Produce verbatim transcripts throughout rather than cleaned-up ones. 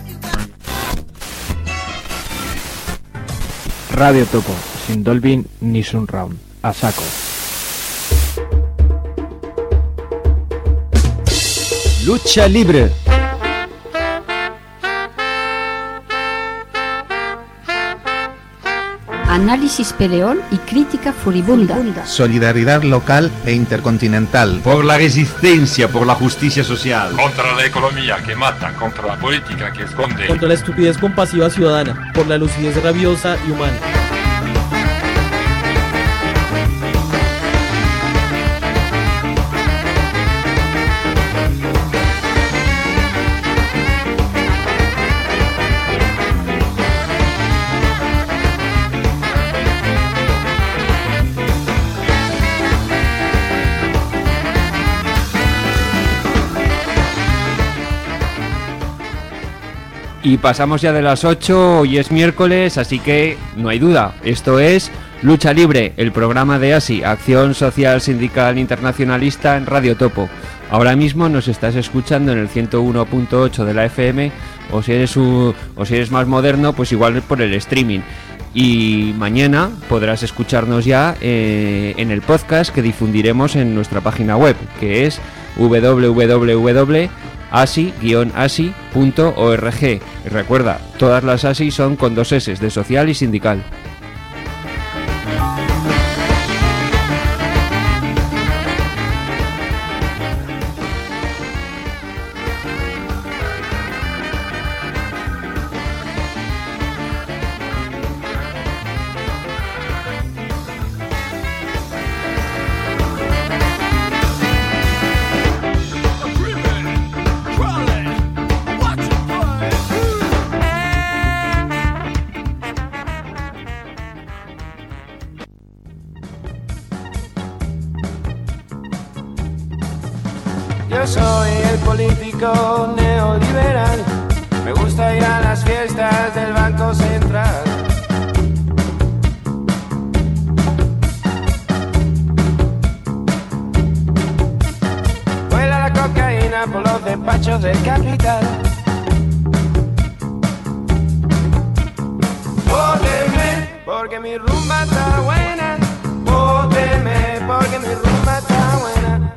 Radio Topo, sin Dolby ni Surround, a saco. Lucha libre. Análisis peleón y crítica furibunda. Solidaridad local e intercontinental. Por la resistencia, por la justicia social. Contra la economía que mata, contra la política que esconde. Contra la estupidez compasiva ciudadana, por la lucidez rabiosa y humana. Y pasamos ya de las ocho, hoy es miércoles, así que no hay duda, esto es Lucha Libre, el programa de A S I, Acción Social Sindical Internacionalista en Radio Topo. Ahora mismo nos estás escuchando en el ciento uno punto ocho de la F M, o si eres un, o si eres más moderno, pues igual por el streaming. Y mañana podrás escucharnos ya eh, en el podcast que difundiremos en nuestra página web, que es doble u doble u doble u punto asi guion asi punto org. Y recuerda, todas las A S I son con dos S, de social y sindical. Yo soy el político neoliberal, me gusta ir a las fiestas del Banco Central. Vuela la cocaína por los despachos del capital. Vóteme porque mi rumba está buena, vóteme porque mi rumba está buena.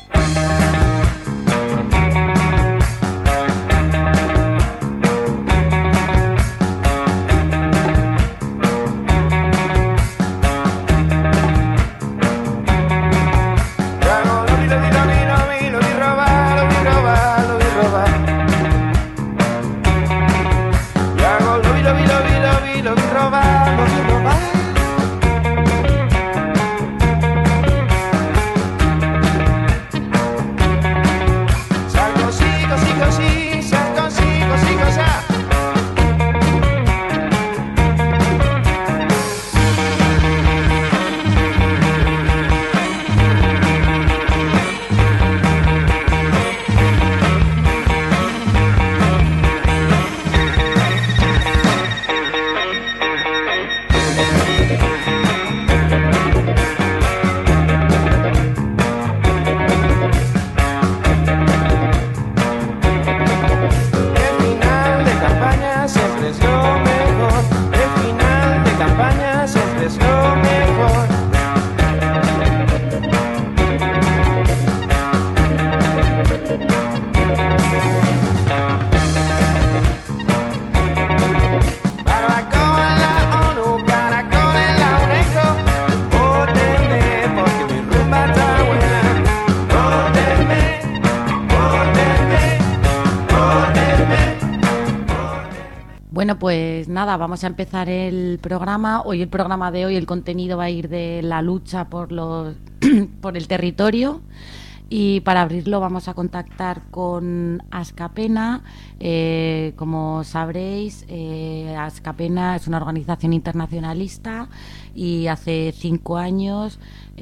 Bueno, pues nada, vamos a empezar el programa. Hoy el programa de hoy, el contenido va a ir de la lucha por los por el territorio. Y para abrirlo vamos a contactar con Askapena. Eh, como sabréis, eh, Askapena es una organización internacionalista y hace cinco años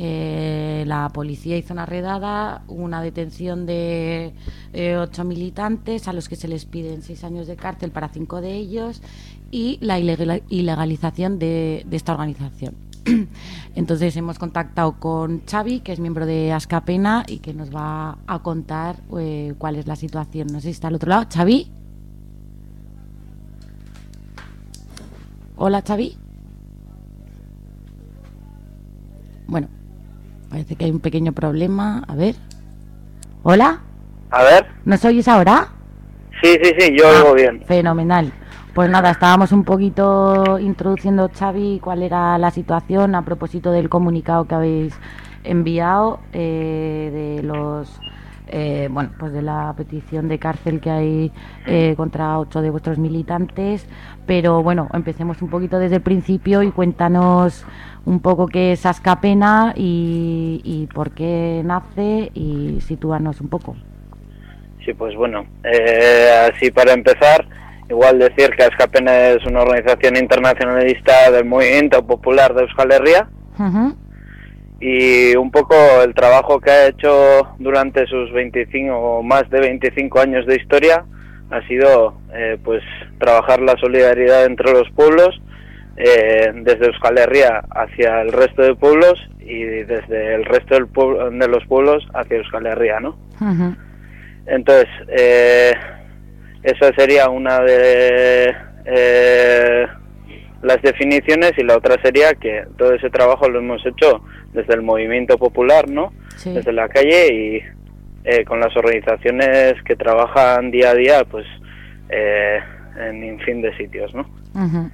eh, la policía hizo una redada, una detención de eh, ocho militantes a los que se les piden seis años de cárcel para cinco de ellos y la ilegal- ilegalización de, de esta organización. Entonces hemos contactado con Xavi, que es miembro de Askapena y que nos va a contar eh, cuál es la situación. No sé si está al otro lado. Xavi. Hola, Xavi. Bueno, parece que hay un pequeño problema. A ver. Hola. A ver. ¿Nos oyes ahora? Sí, sí, sí, yo ah, oigo bien. Fenomenal. Pues nada, estábamos un poquito introduciendo, Xavi, cuál era la situación a propósito del comunicado que habéis enviado eh, de los eh, bueno, pues de la petición de cárcel que hay eh, contra ocho de vuestros militantes. Pero bueno, empecemos un poquito desde el principio y cuéntanos un poco qué es Askapena y, y por qué nace, y sitúanos un poco. Sí, pues bueno, eh, así para empezar, igual decir que Askapena es una organización internacionalista del movimiento popular de Euskal Herria. Uh-huh. Y un poco el trabajo que ha hecho durante sus veinticinco o más de veinticinco años de historia ha sido eh, pues trabajar la solidaridad entre los pueblos, eh, desde Euskal Herria hacia el resto de pueblos y desde el resto del pueblo, de los pueblos hacia Euskal Herria, ¿no? Uh-huh. Entonces, eh, esa sería una de eh, las definiciones, y la otra sería que todo ese trabajo lo hemos hecho desde el movimiento popular, ¿no? Sí. Desde la calle y eh, con las organizaciones que trabajan día a día, pues eh, en un fin de sitios, ¿no? Uh-huh.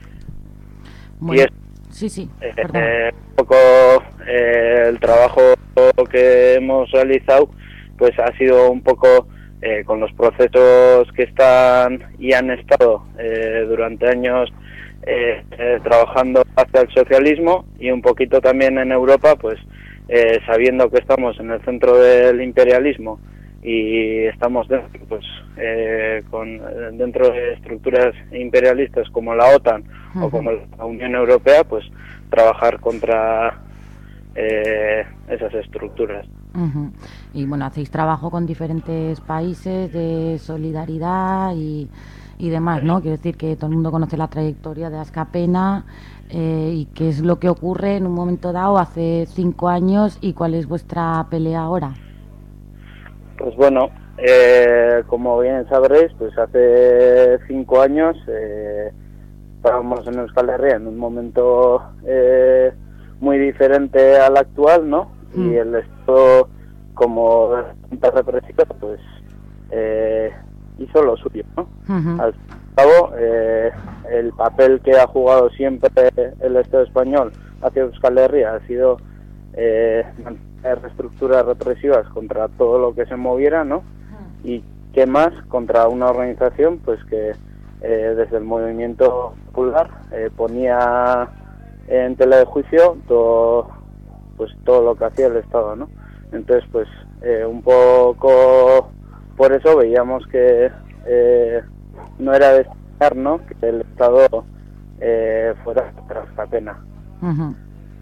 Bueno, y es sí, sí, eh, un poco eh, el trabajo que hemos realizado, pues ha sido un poco eh, con los procesos que están y han estado eh, durante años eh, eh, trabajando hacia el socialismo, y un poquito también en Europa, pues eh, sabiendo que estamos en el centro del imperialismo y estamos dentro, pues, eh, con, dentro de estructuras imperialistas como la OTAN uh-huh. o como la Unión Europea, pues trabajar contra eh, esas estructuras. Uh-huh. Y bueno, hacéis trabajo con diferentes países de solidaridad y, y demás, ¿no? Quiero decir que todo el mundo conoce la trayectoria de Askapena eh, y qué es lo que ocurre en un momento dado hace cinco años y cuál es vuestra pelea ahora. Pues bueno, eh, como bien sabréis, pues hace cinco años eh, estábamos en Euskal Herria en un momento eh, muy diferente al actual, ¿no? Mm. Y el Estado, como represiva, pues eh, hizo lo suyo, ¿no? Uh-huh. Al cabo, eh, el papel que ha jugado siempre el Estado español hacia Euskal Herria ha sido eh, mantener estructuras represivas contra todo lo que se moviera, ¿no? Uh-huh. Y qué más contra una organización, pues que eh, desde el movimiento popular eh, ponía en tela de juicio todo, pues todo lo que hacía el Estado, ¿no? Entonces, pues eh, un poco por eso veíamos que eh, no era de esperar, ¿no?, que el Estado eh, fuera tras la pena. Uh-huh.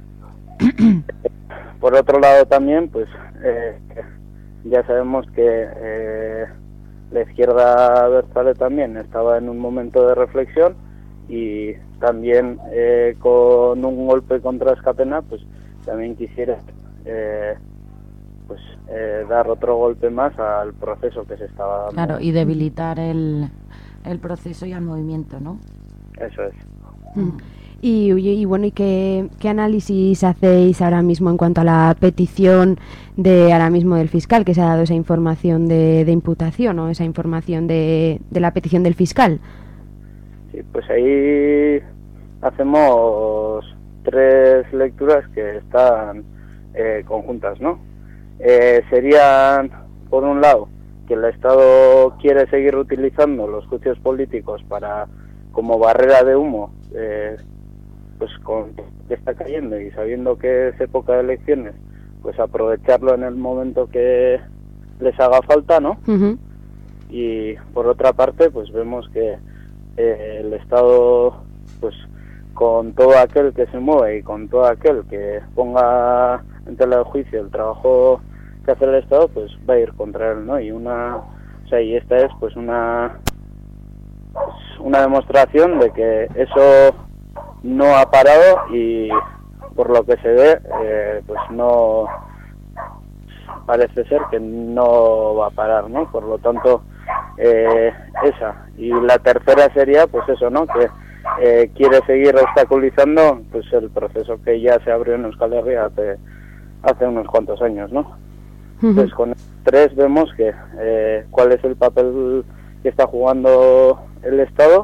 Por otro lado también, pues eh, ya sabemos que eh, la izquierda abertzale también estaba en un momento de reflexión, y también eh, con un golpe contra Askapena, pues también quisiera eh, pues eh, dar otro golpe más al proceso que se estaba dando. Claro, y debilitar el, el proceso y al movimiento, ¿no? Eso es. Mm. Y, y bueno, ¿y qué, qué análisis hacéis ahora mismo en cuanto a la petición de ahora mismo del fiscal, que se ha dado esa información de, de imputación, o esa información de, de la petición del fiscal? Sí, pues ahí hacemos tres lecturas que están eh, conjuntas, ¿no? Eh, serían, por un lado, que el Estado quiere seguir utilizando los juicios políticos para, como barrera de humo, eh, pues con que está cayendo y sabiendo que es época de elecciones, pues aprovecharlo en el momento que les haga falta, ¿no? Uh-huh. Y por otra parte, pues vemos que eh, el Estado, pues con todo aquel que se mueve y con todo aquel que ponga en tela de juicio el trabajo que hace el Estado, pues va a ir contra él, ¿no? Y una, o sea, y esta es pues una pues una demostración de que eso no ha parado, y por lo que se ve, eh, pues no parece ser que no va a parar, ¿no? Por lo tanto, eh, esa. Y la tercera sería, pues eso, ¿no? Que eh, quiere seguir obstaculizando pues el proceso que ya se abrió en Euskal Herria hace, hace unos cuantos años, ¿no? Uh-huh. Entonces con tres vemos que eh, cuál es el papel que está jugando el Estado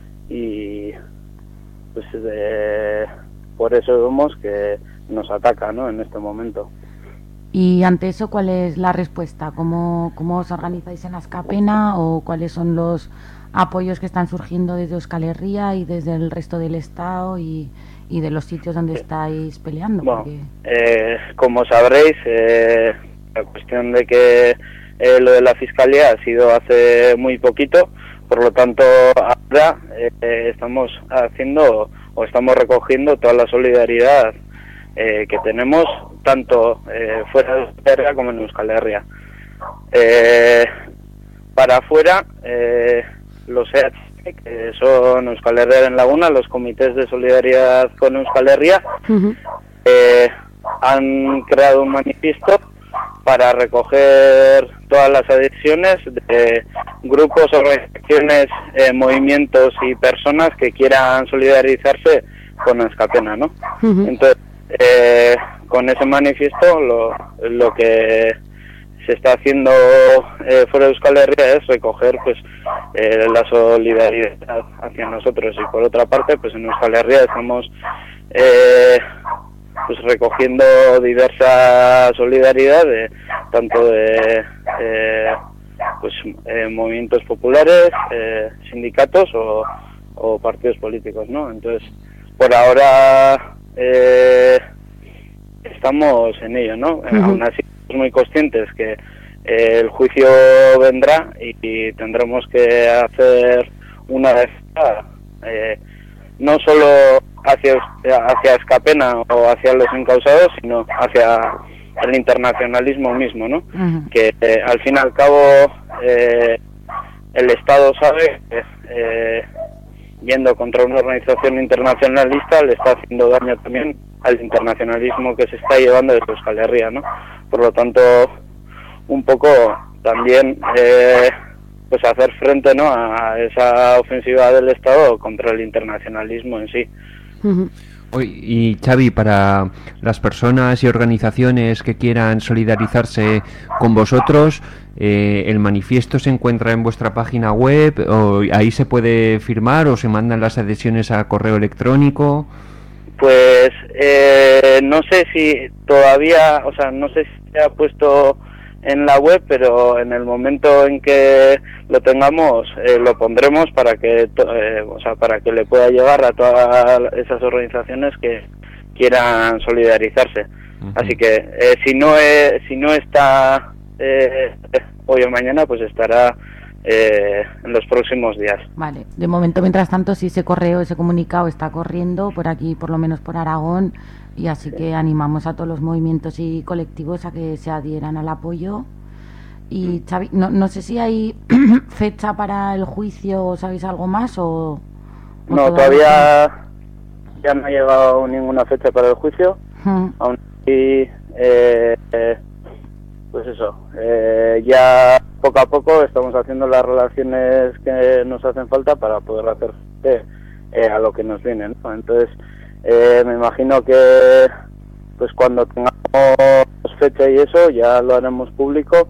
y pues eh, por eso vemos que nos ataca, ¿no?, en este momento. Y ante eso, ¿cuál es la respuesta? ¿Cómo, cómo os organizáis en Askapena o cuáles son los apoyos que están surgiendo desde Euskal Herria y desde el resto del Estado y, y de los sitios donde estáis peleando? Bueno, porque... eh, como sabréis, eh, la cuestión de que eh, lo de la Fiscalía ha sido hace muy poquito, por lo tanto ahora eh, estamos haciendo o estamos recogiendo toda la solidaridad eh, que tenemos tanto eh, fuera de Euskal Herria como en Euskal Herria. Eh, para afuera, eh, los E H C, que son Euskal Herria en Laguna, los comités de solidaridad con Euskal Herria, uh-huh. eh, han creado un manifiesto para recoger todas las adhesiones de grupos, organizaciones, eh, movimientos y personas que quieran solidarizarse con Askapena, ¿no? Uh-huh. Entonces, eh, con ese manifiesto lo, lo que se está haciendo eh, fuera de Euskal Herria es recoger pues eh, la solidaridad hacia nosotros, y por otra parte pues en Euskal Herria estamos eh, pues recogiendo diversa solidaridad de tanto de eh, pues eh, movimientos populares, eh, sindicatos o, o partidos políticos, ¿no? Entonces por ahora eh, estamos en ello, ¿no? Uh-huh. Aún así somos muy conscientes que eh, el juicio vendrá y, y tendremos que hacer una defensa eh, no solo hacia hacia Askapena o hacia los encausados, sino hacia el internacionalismo mismo, ¿no? Uh-huh. Que eh, al fin y al cabo eh, el Estado sabe que eh, yendo contra una organización internacionalista le está haciendo daño también al internacionalismo que se está llevando desde Euskal Herria, ¿no? Por lo tanto, un poco también eh, pues hacer frente, ¿no?, a esa ofensiva del Estado contra el internacionalismo en sí. Uh-huh. Y Xavi, para las personas y organizaciones que quieran solidarizarse con vosotros, eh, ¿el manifiesto se encuentra en vuestra página web o ahí se puede firmar o se mandan las adhesiones a correo electrónico? Pues eh, no sé si todavía, o sea, no sé si se ha puesto en la web, pero en el momento en que lo tengamos eh, lo pondremos para que eh, o sea, para que le pueda llegar a todas esas organizaciones que quieran solidarizarse. Uh-huh. Así que eh, si no eh, si no está eh, hoy o mañana, pues estará eh, en los próximos días. Vale, de momento, mientras tanto, si ese correo, ese comunicado está corriendo por aquí, por lo menos por Aragón, y así que animamos a todos los movimientos y colectivos a que se adhieran al apoyo. Y Xavi, no, no sé si hay fecha para el juicio o sabéis algo más o... o no, todavía ya no ha llegado ninguna fecha para el juicio. Uh-huh. Aún así, eh, eh, pues eso, eh, ya poco a poco estamos haciendo las relaciones que nos hacen falta para poder hacer frente eh, a lo que nos viene, ¿no? Entonces, eh, me imagino que pues cuando tengamos fecha y eso ya lo haremos público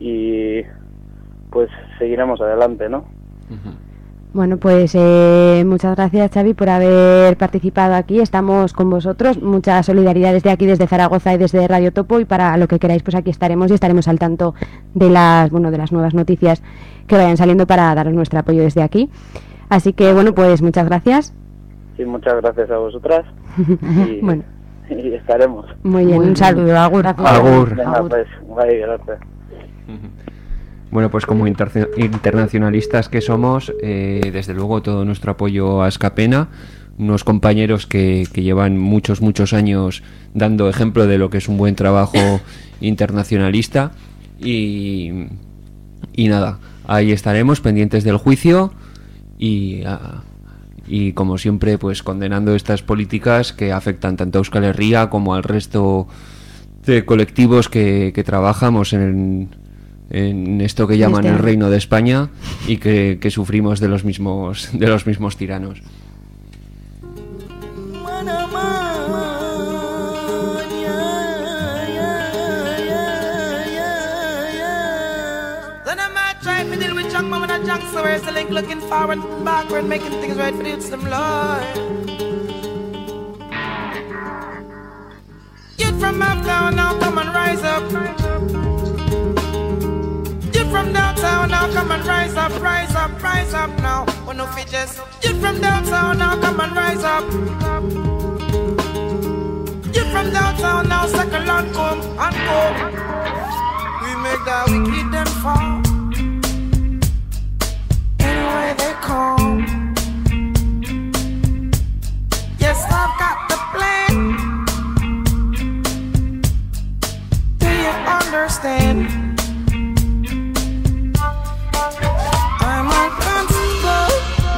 y pues seguiremos adelante, ¿no? Uh-huh. Bueno, pues eh, muchas gracias, Xavi, por haber participado aquí. Estamos con vosotros. Mucha solidaridad desde aquí, desde Zaragoza y desde Radio Topo, y para lo que queráis, pues aquí estaremos y estaremos al tanto de las, bueno, de las nuevas noticias que vayan saliendo para daros nuestro apoyo desde aquí. Así que, bueno, pues muchas gracias. Sí, muchas gracias a vosotras. Y, bueno. y estaremos. Muy bien, un saludo. Agur. Agur. Venga, Agur. pues, bye, gracias. Bueno, pues como inter- internacionalistas que somos, eh, desde luego todo nuestro apoyo a Askapena, unos compañeros que, que llevan muchos, muchos años dando ejemplo de lo que es un buen trabajo internacionalista y, y nada, ahí estaremos pendientes del juicio y, uh, y como siempre pues condenando estas políticas que afectan tanto a Euskal Herria como al resto de colectivos que, que trabajamos en en esto que llaman este el Reino de España y que, que sufrimos de los mismos de los mismos tiranos. so where's the link? Looking forward and backward, making things right for the youths, them Lord. Youth from uptown now, come and rise up. Youth from downtown now, come and rise up, rise up, rise up now. Oh no fidgets. Youth from downtown now, come and rise up. Youth from downtown now, second land come and come. We make the wicked them fall. Anyway they come. Yes, I've got the plan. Do you understand? I'm a constable,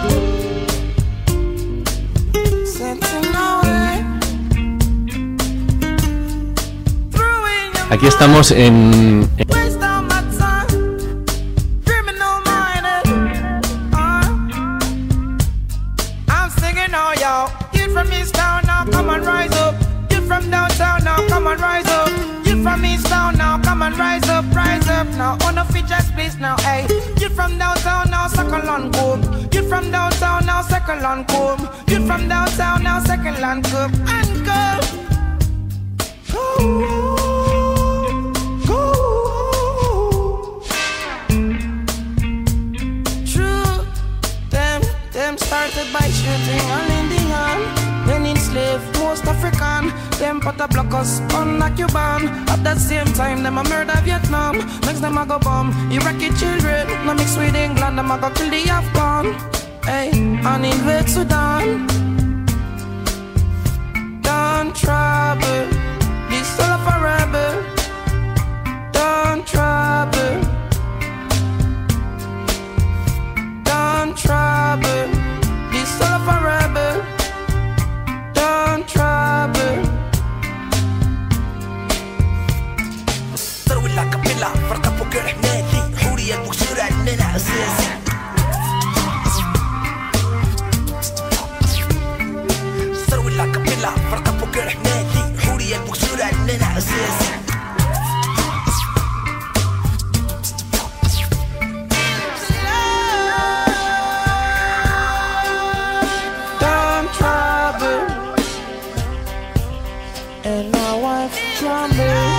setting away. Aquí estamos en... Waste all my time, criminal minded. Uh, I'm singing all y'all. You from East Town now, come and rise up. You from downtown now, come and rise up. You from East Town now, come and rise up, rise up now. On the features please now, hey. You from downtown now, second land come. You from downtown now, second land come. You from downtown now, second land come. And go. Go. Them started by shooting all Indian, then enslaved most African. Them put a block us on the Cuban. At that same time, them a murder Vietnam. Next them a go bomb Iraqi children. No mix with England, them a go kill the Afghan. Hey, and invade Sudan. Don't trouble, this soul of a rebel. Don't trouble. Don't trouble, this soul of a rebel. Don't trouble. ثروي لك بلا فرقة بكر حمادي حورية المكسورة لنا أساسي ثروي لك بلا فرقة بكر حمادي حورية المكسورة لنا أساسي And my wife trembled,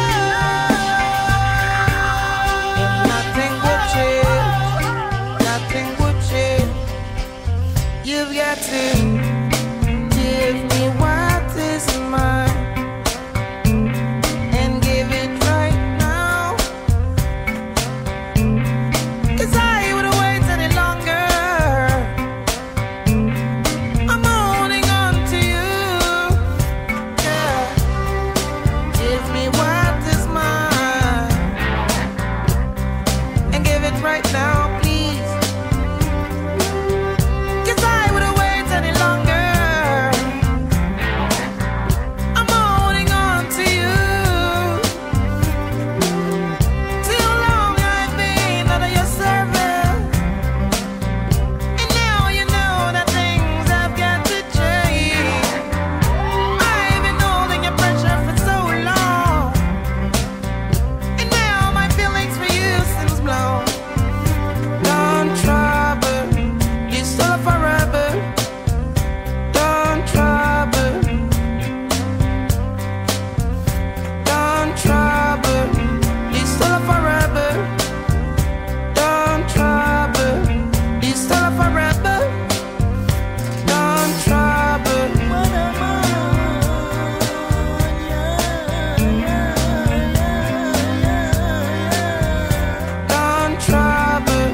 and nothing would change, nothing would change. You've got to give me what is mine, and give it right now. 'Cause I wouldn't wait any longer. I'm holding on to you. Give me what is mine, and give it right now, please. 'Cause I wouldn't wait any longer. I'm holding on to you. Too long I've been under your service, and now you know that things have got to change. I've been holding your pressure for so long, and now my feelings for you seems blown. Don't trouble, you still forever. Don't trouble, don't trouble, you still forever. Don't trouble, you still forever. Don't trouble. Don't trouble.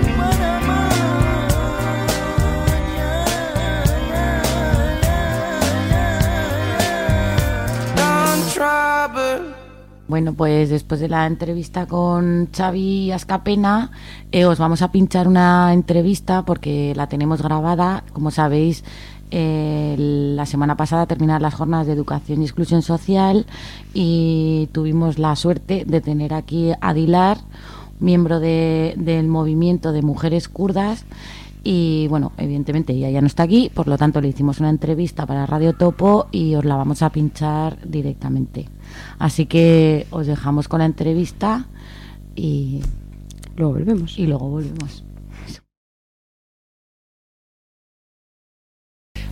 Don't trouble. Bueno, pues después de la entrevista con Xavi Ascapena, eh, os vamos a pinchar una entrevista porque la tenemos grabada. Como sabéis, eh, la semana pasada terminaron las jornadas de educación y exclusión social y tuvimos la suerte de tener aquí a Dilar, miembro de, del movimiento de mujeres kurdas. Y bueno, evidentemente ella ya no está aquí, por lo tanto le hicimos una entrevista para Radio Topo y os la vamos a pinchar directamente. Así que os dejamos con la entrevista y luego volvemos. Y luego volvemos.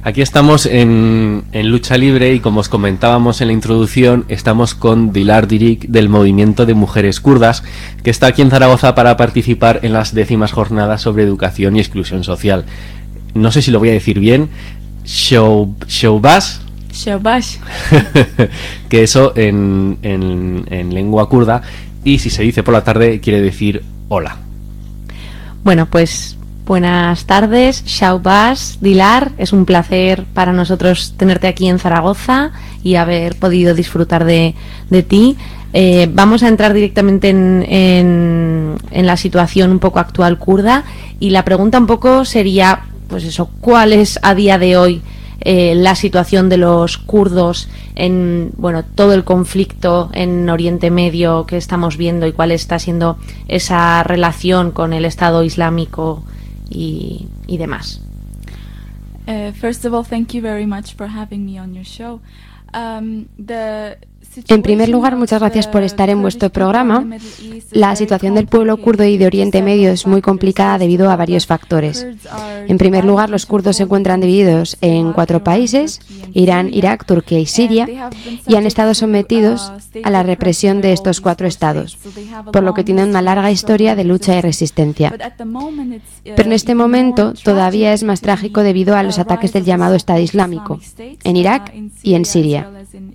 Aquí estamos en, en Lucha Libre y como os comentábamos en la introducción, estamos con Dilar Dirik del Movimiento de Mujeres Kurdas, que está aquí en Zaragoza para participar en las décimas jornadas sobre educación y exclusión social. No sé si lo voy a decir bien, Show, Showbaz, Showbaz. que eso en, en, en lengua kurda, y si se dice por la tarde quiere decir hola. Bueno, pues buenas tardes, Showbaz, Dilar, es un placer para nosotros tenerte aquí en Zaragoza y haber podido disfrutar de, de ti. Eh, vamos a entrar directamente en, en, en la situación un poco actual kurda, y la pregunta un poco sería, pues eso, ¿cuál es a día de hoy eh, la situación de los kurdos en, bueno, todo el conflicto en Oriente Medio que estamos viendo, y cuál está siendo esa relación con el Estado Islámico y, y demás? Uh, first of all, thank you very much for having me on your show. Um, the En primer lugar, muchas gracias por estar en vuestro programa. La situación del pueblo kurdo y de Oriente Medio es muy complicada debido a varios factores. En primer lugar, los kurdos se encuentran divididos en cuatro países: Irán, Irak, Turquía y Siria, y han estado sometidos a la represión de estos cuatro estados, por lo que tienen una larga historia de lucha y resistencia. Pero en este momento todavía es más trágico debido a los ataques del llamado Estado Islámico en Irak y en Siria.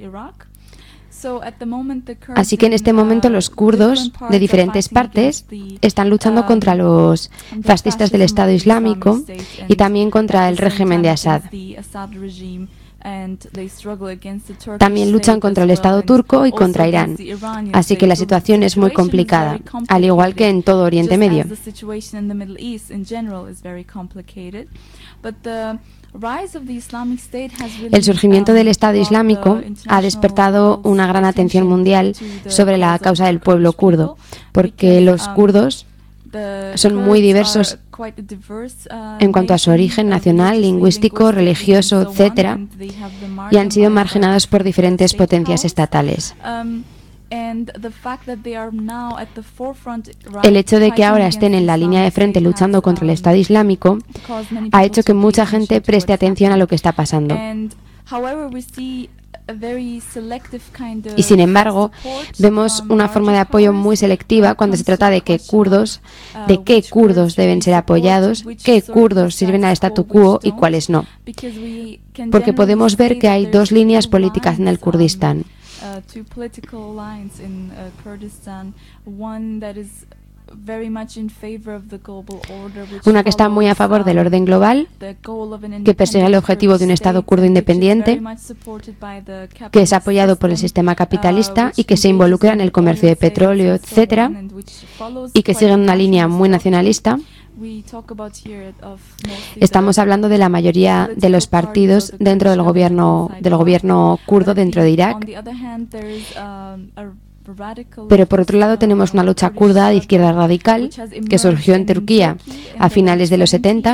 Así que en este momento los kurdos de diferentes partes están luchando contra los fascistas del Estado Islámico y también contra el régimen de Assad. También luchan contra el Estado turco y contra Irán. Así que la situación es muy complicada, al igual que en todo Oriente Medio. El surgimiento del Estado Islámico ha despertado una gran atención mundial sobre la causa del pueblo kurdo, porque los kurdos son muy diversos en cuanto a su origen nacional, lingüístico, religioso, etcétera, y han sido marginados por diferentes potencias estatales. El hecho de que ahora estén en la línea de frente luchando contra el Estado Islámico ha hecho que mucha gente preste atención a lo que está pasando. Y sin embargo, vemos una forma de apoyo muy selectiva cuando se trata de que kurdos, de qué kurdos deben ser apoyados, qué kurdos sirven al statu quo y cuáles no. Porque podemos ver que hay dos líneas políticas en el Kurdistán. Una que está muy a favor del orden global, que persigue el objetivo de un Estado kurdo independiente, que es apoyado por el sistema capitalista y que se involucra en el comercio de petróleo, etcétera, y que sigue una línea muy nacionalista. Estamos hablando de la mayoría de los partidos dentro del gobierno del gobierno kurdo dentro de Irak. Pero por otro lado tenemos una lucha kurda de izquierda radical que surgió en Turquía a finales de los setenta,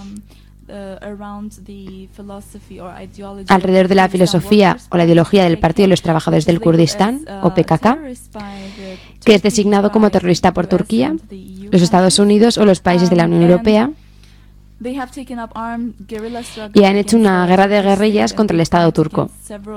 alrededor de la filosofía o la ideología del Partido de los Trabajadores del Kurdistán, o P K K, que es designado como terrorista por Turquía, los Estados Unidos o los países de la Unión Europea, y han hecho una guerra de guerrillas contra el Estado turco.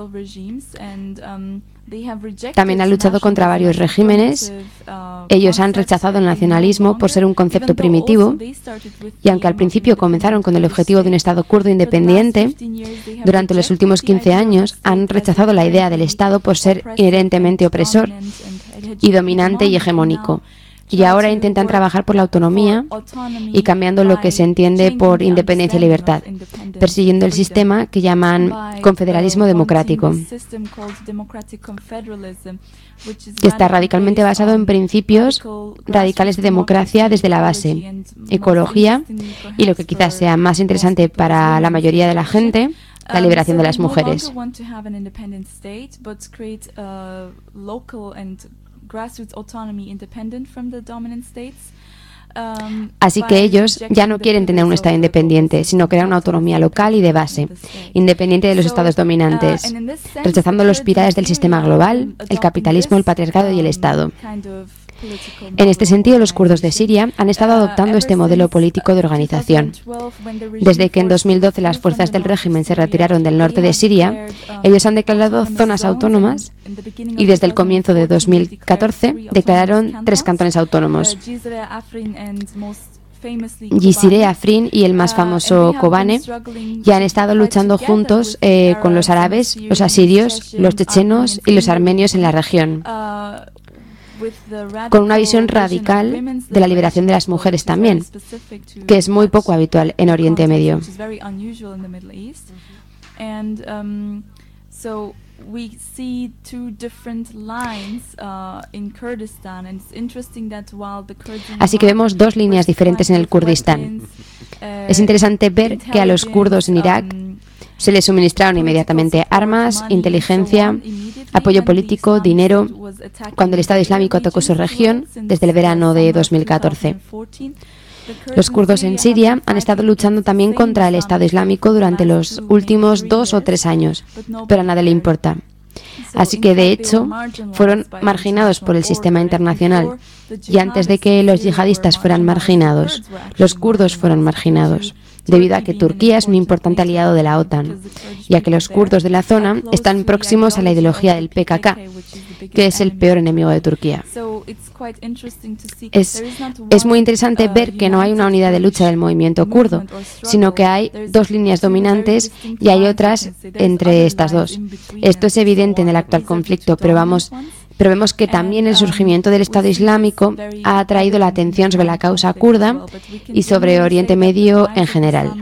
También han luchado contra varios regímenes. Ellos han rechazado el nacionalismo por ser un concepto primitivo, y aunque al principio comenzaron con el objetivo de un Estado kurdo independiente, durante los últimos quince años han rechazado la idea del Estado por ser inherentemente opresor y dominante y hegemónico. Y ahora intentan trabajar por la autonomía y cambiando lo que se entiende por independencia y libertad, persiguiendo el sistema que llaman confederalismo democrático, que está radicalmente basado en principios radicales de democracia desde la base, ecología y, lo que quizás sea más interesante para la mayoría de la gente, la liberación de las mujeres. Así que ellos ya no quieren tener un Estado independiente, sino crear una autonomía local y de base, independiente de los estados dominantes, rechazando los pilares del sistema global, el capitalismo, el patriarcado y el Estado. En este sentido, los kurdos de Siria han estado adoptando este modelo político de organización. Desde que en dos mil doce las fuerzas del régimen se retiraron del norte de Siria, ellos han declarado zonas autónomas y desde el comienzo de dos mil catorce declararon tres cantones autónomos: Jizire, Afrin y el más famoso Kobane, y han estado luchando juntos eh, con los árabes, los asirios, los chechenos y los armenios en la región, con una visión radical de la liberación de las mujeres también, que es muy poco habitual en Oriente Medio. We see two different lines uh, in Kurdistan, and it's interesting that while the Kurds Así que vemos dos líneas diferentes en el Kurdistán. Es interesante ver que a los kurdos en Irak se les suministraron inmediatamente armas, inteligencia, apoyo político, dinero, cuando el Estado Islámico atacó su región desde el verano de dos mil catorce. Los kurdos en Siria han estado luchando también contra el Estado Islámico durante los últimos dos o tres años, pero a nadie le importa. Así que, de hecho, fueron marginados por el sistema internacional. Y antes de que los yihadistas fueran marginados, los kurdos fueron marginados, debido a que Turquía es un importante aliado de la OTAN, ya que los kurdos de la zona están próximos a la ideología del P K K, que es el peor enemigo de Turquía. Es, es muy interesante ver que no hay una unidad de lucha del movimiento kurdo, sino que hay dos líneas dominantes y hay otras entre estas dos. Esto es evidente en el actual conflicto, pero vamos... Pero vemos que también el surgimiento del Estado Islámico ha atraído la atención sobre la causa kurda y sobre Oriente Medio en general.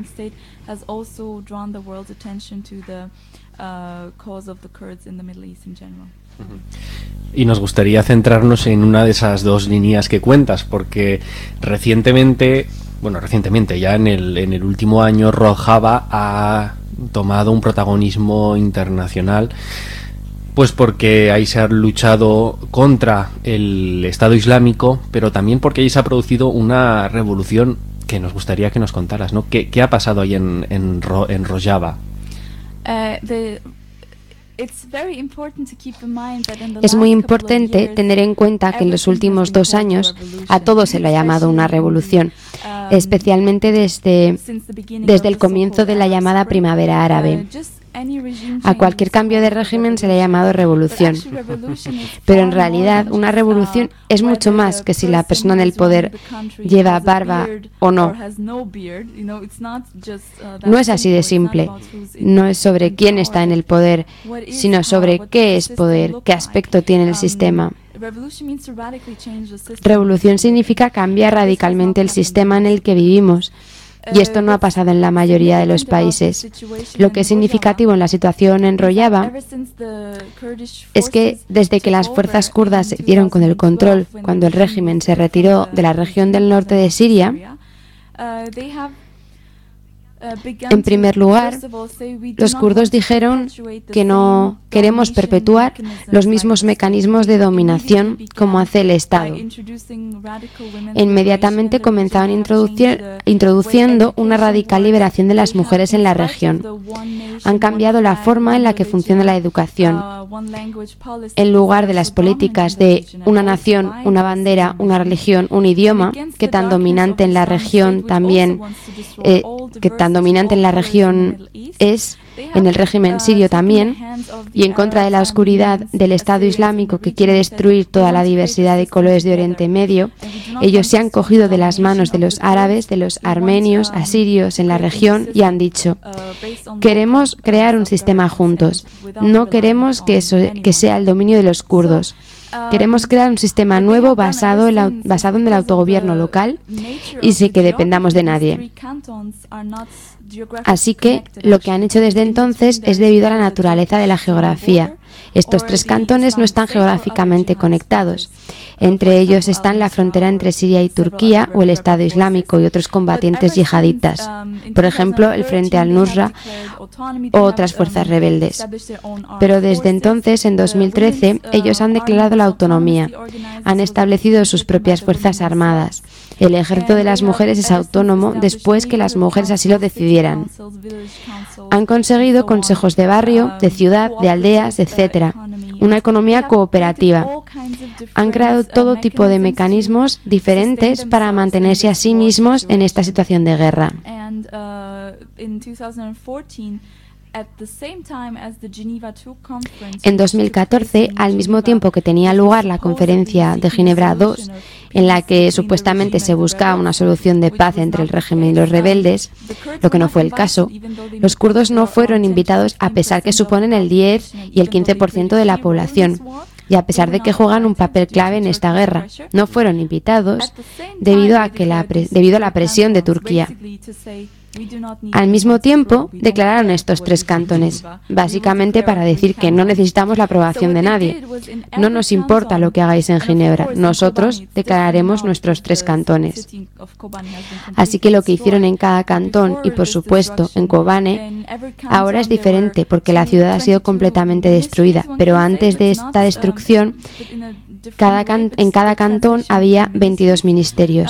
Y nos gustaría centrarnos en una de esas dos líneas que cuentas, porque recientemente, bueno, recientemente ya en el, en el último año, Rojava ha tomado un protagonismo internacional. Pues porque ahí se ha luchado contra el Estado Islámico, pero también porque ahí se ha producido una revolución que nos gustaría que nos contaras, ¿no? ¿Qué, qué ha pasado ahí en, en, Ro, en Rojava? Uh, the, Es muy importante tener en cuenta que en los últimos dos años a todo se lo ha llamado una revolución, especialmente desde, desde el comienzo de la llamada Primavera Árabe. A cualquier cambio de régimen se le ha llamado revolución. Pero en realidad una revolución es mucho más que si la persona en el poder lleva barba o no. No es así de simple. No es sobre quién está en el poder, sino sobre qué es poder, qué aspecto tiene el sistema. Revolución significa cambiar radicalmente el sistema en el que vivimos. Y esto no ha pasado en la mayoría de los países. Lo que es significativo en la situación en Rojava es que desde que las fuerzas kurdas se dieron con el control cuando el régimen se retiró de la región del norte de Siria, en primer lugar, los kurdos dijeron que no queremos perpetuar los mismos mecanismos de dominación como hace el Estado. Inmediatamente comenzaron introducir, introduciendo una radical liberación de las mujeres en la región. Han cambiado la forma en la que funciona la educación. En lugar de las políticas de una nación, una bandera, una religión, un idioma, que tan dominante en la región también eh, que tan dominante en la región es, en el régimen sirio también, y en contra de la oscuridad del Estado Islámico que quiere destruir toda la diversidad de colores de Oriente Medio, ellos se han cogido de las manos de los árabes, de los armenios, asirios en la región y han dicho: queremos crear un sistema juntos, no queremos que, eso, que sea el dominio de los kurdos. Queremos crear un sistema nuevo basado en, la, basado en el autogobierno local y sin que dependamos de nadie. Así que lo que han hecho desde entonces es debido a la naturaleza de la geografía. Estos tres cantones no están geográficamente conectados. Entre ellos están la frontera entre Siria y Turquía o el Estado Islámico y otros combatientes yihaditas, por ejemplo, el Frente al-Nusra o otras fuerzas rebeldes. Pero desde entonces, en dos mil trece, ellos han declarado la autonomía, han establecido sus propias fuerzas armadas, El ejército de las mujeres es autónomo después que las mujeres así lo decidieran. Han conseguido consejos de barrio, de ciudad, de aldeas, etcétera. Una economía cooperativa. Han creado todo tipo de mecanismos diferentes para mantenerse a sí mismos en esta situación de guerra. En dos mil catorce, al mismo tiempo que tenía lugar la conferencia de Ginebra dos, en la que supuestamente se buscaba una solución de paz entre el régimen y los rebeldes, lo que no fue el caso, los kurdos no fueron invitados a pesar que suponen el diez y el quince por ciento de la población. Y a pesar de que juegan un papel clave en esta guerra, no fueron invitados debido a, que la pre- debido a la presión de Turquía. Al mismo tiempo, declararon estos tres cantones, básicamente para decir que no necesitamos la aprobación de nadie. No nos importa lo que hagáis en Ginebra, nosotros declararemos nuestros tres cantones. Así que lo que hicieron en cada cantón y, por supuesto, en Kobane, ahora es diferente porque la ciudad ha sido completamente destruida, pero antes de esta destrucción, cada can- en cada cantón había veintidós ministerios.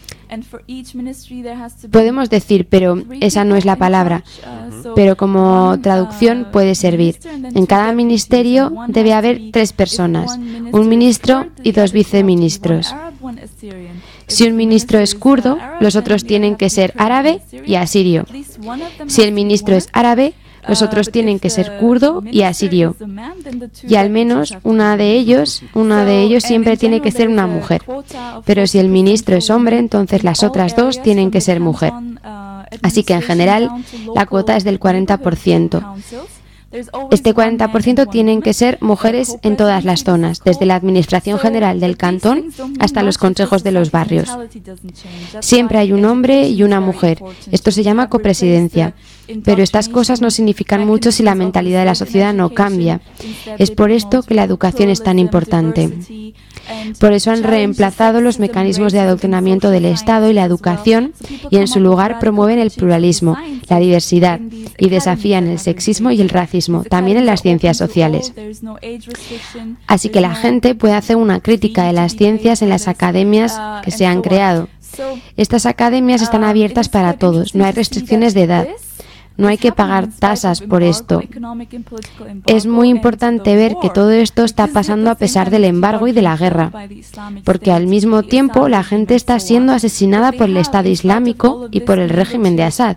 Podemos decir, pero esa no es la palabra, pero como traducción puede servir. En cada ministerio debe haber tres personas, un ministro y dos viceministros. Si un ministro es kurdo, los otros tienen que ser árabe y asirio. Si el ministro es árabe, los otros tienen que ser kurdo y asirio. Y al menos una de ellos, una de ellos siempre tiene que ser una mujer. Pero si el ministro es hombre, entonces las otras dos tienen que ser mujer. Así que en general la cuota es del cuarenta por ciento. Este cuarenta por ciento tienen que ser mujeres en todas las zonas, desde la administración general del cantón hasta los consejos de los barrios. Siempre hay un hombre y una mujer. Esto se llama copresidencia. Pero estas cosas no significan mucho si la mentalidad de la sociedad no cambia. Es por esto que la educación es tan importante. Por eso han reemplazado los mecanismos de adoctrinamiento del Estado y la educación y en su lugar promueven el pluralismo, la diversidad y desafían el sexismo y el racismo, también en las ciencias sociales. Así que la gente puede hacer una crítica de las ciencias en las academias que se han creado. Estas academias están abiertas para todos, no hay restricciones de edad. No hay que pagar tasas por esto. Es muy importante ver que todo esto está pasando a pesar del embargo y de la guerra, porque al mismo tiempo la gente está siendo asesinada por el Estado Islámico y por el régimen de Assad.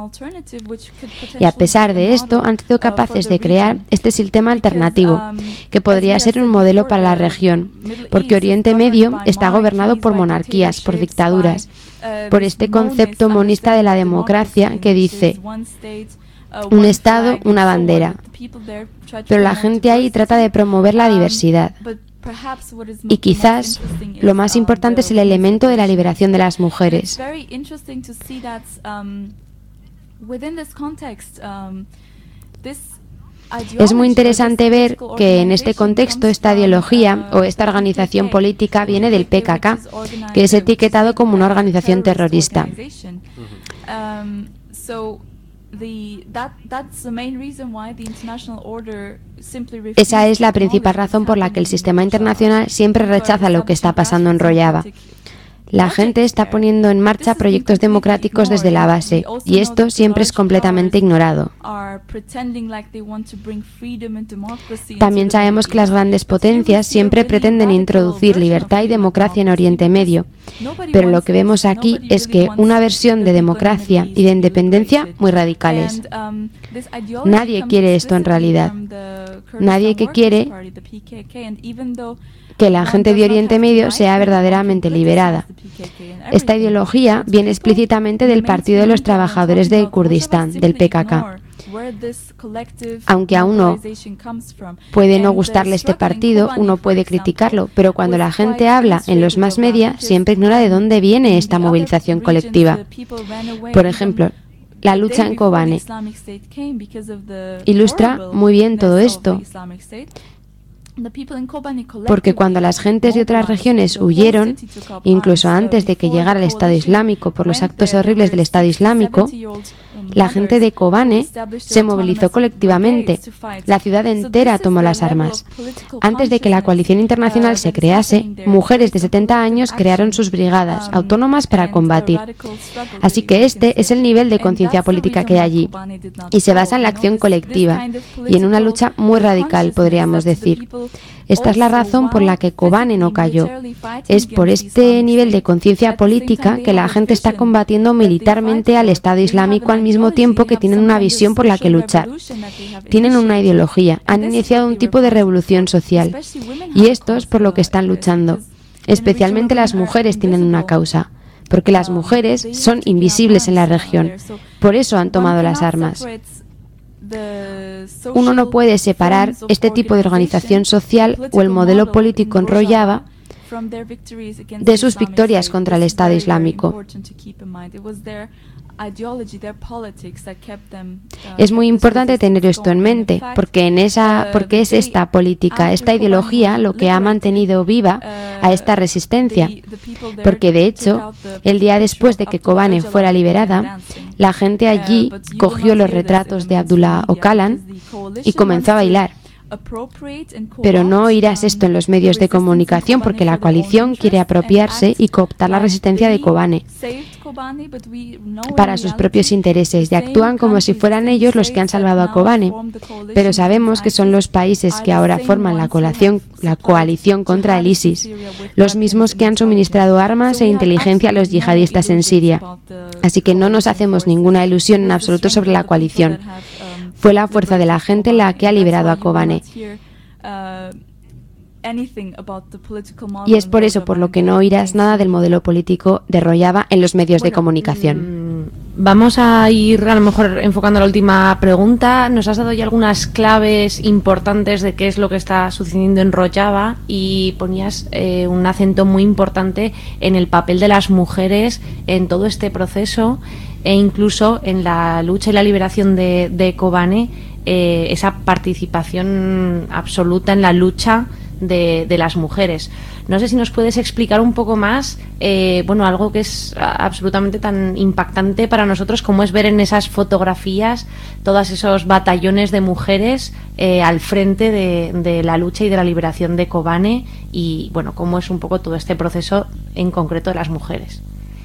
Y a pesar de esto, han sido capaces de crear este sistema alternativo, que podría ser un modelo para la región, porque Oriente Medio está gobernado por monarquías, por dictaduras, por este concepto monista de la democracia que dice un Estado, una bandera. Pero la gente ahí trata de promover la diversidad. Y quizás lo más importante es el elemento de la liberación de las mujeres. Es muy interesante ver que en este contexto esta ideología o esta organización política viene del P K K, que es etiquetado como una organización terrorista. Esa es la principal razón por la que el sistema internacional siempre rechaza lo que está pasando en Rojava. La gente está poniendo en marcha proyectos democráticos desde la base, y esto siempre es completamente ignorado. También sabemos que las grandes potencias siempre pretenden introducir libertad y democracia en Oriente Medio, pero lo que vemos aquí es que una versión de democracia y de independencia muy radicales. Nadie quiere esto en realidad. Nadie que quiere que la gente de Oriente Medio sea verdaderamente liberada. Esta ideología viene explícitamente del Partido de los Trabajadores del Kurdistán, del P K K. Aunque a uno puede no gustarle este partido, uno puede criticarlo, pero cuando la gente habla en los más media, siempre ignora de dónde viene esta movilización colectiva. Por ejemplo, la lucha en Kobane ilustra muy bien todo esto. Porque cuando las gentes de otras regiones huyeron, incluso antes de que llegara el Estado Islámico por los actos horribles del Estado Islámico, la gente de Kobane se movilizó colectivamente. La ciudad entera tomó las armas. Antes de que la coalición internacional se crease, mujeres de setenta años crearon sus brigadas autónomas para combatir. Así que este es el nivel de conciencia política que hay allí, y se basa en la acción colectiva y en una lucha muy radical, podríamos decir. Esta es la razón por la que Kobane no cayó. Es por este nivel de conciencia política que la gente está combatiendo militarmente al Estado Islámico al mismo tiempo que tienen una visión por la que luchar. Tienen una ideología, han iniciado un tipo de revolución social. Y esto es por lo que están luchando. Especialmente las mujeres tienen una causa, porque las mujeres son invisibles en la región. Por eso han tomado las armas. Uno no puede separar este tipo de organización social o el modelo político en Rojava de sus victorias contra el Estado Islámico. Es muy importante tener esto en mente, porque, en esa, porque es esta política, esta ideología, lo que ha mantenido viva a esta resistencia. Porque, de hecho, el día después de que Kobane fuera liberada, la gente allí cogió los retratos de Abdullah Öcalan y comenzó a bailar. Pero no oirás esto en los medios de comunicación porque la coalición quiere apropiarse y cooptar la resistencia de Kobane para sus propios intereses y actúan como si fueran ellos los que han salvado a Kobane. Pero sabemos que son los países que ahora forman la coalición, la coalición contra el ISIS, los mismos que han suministrado armas e inteligencia a los yihadistas en Siria. Así que no nos hacemos ninguna ilusión en absoluto sobre la coalición. Fue la fuerza de la gente la que ha liberado a Kobane. Y es por eso por lo que no oirás nada del modelo político de Rojava en los medios de comunicación. Vamos a ir a lo mejor enfocando la última pregunta. Nos has dado ya algunas claves importantes de qué es lo que está sucediendo en Rojava y ponías eh, un acento muy importante en el papel de las mujeres en todo este proceso e incluso en la lucha y la liberación de, de Kobane, eh, esa participación absoluta en la lucha de, de las mujeres. No sé si nos puedes explicar un poco más, eh, bueno, algo que es absolutamente tan impactante para nosotros como es ver en esas fotografías todos esos batallones de mujeres eh, al frente de, de la lucha y de la liberación de Kobane y, bueno, cómo es un poco todo este proceso en concreto de las mujeres.